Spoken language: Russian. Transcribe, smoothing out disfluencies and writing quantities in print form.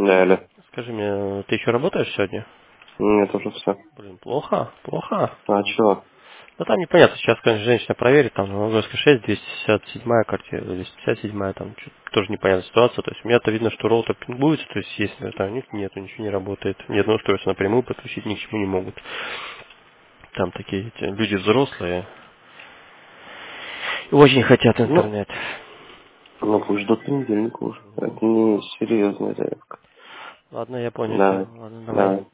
Да, алло. Скажи мне, ты еще работаешь сегодня? Нет, уже все. Блин, плохо, плохо. А чего? Ну там непонятно, сейчас, конечно, женщина проверит, там, на Луганской 6, 267 квартира, 257, там, тоже непонятная ситуация. То есть у меня-то видно, что роутер пингуется, то есть если там у них нету, ничего не работает. Ни одно устройство напрямую подключить ни к чему не могут. Там такие эти люди взрослые, очень хотят Ну, интернет. пусть ждут понедельника уже. Это не серьезная заявка. Ладно, я понял тебя. Давай. Ладно, давай. Давай.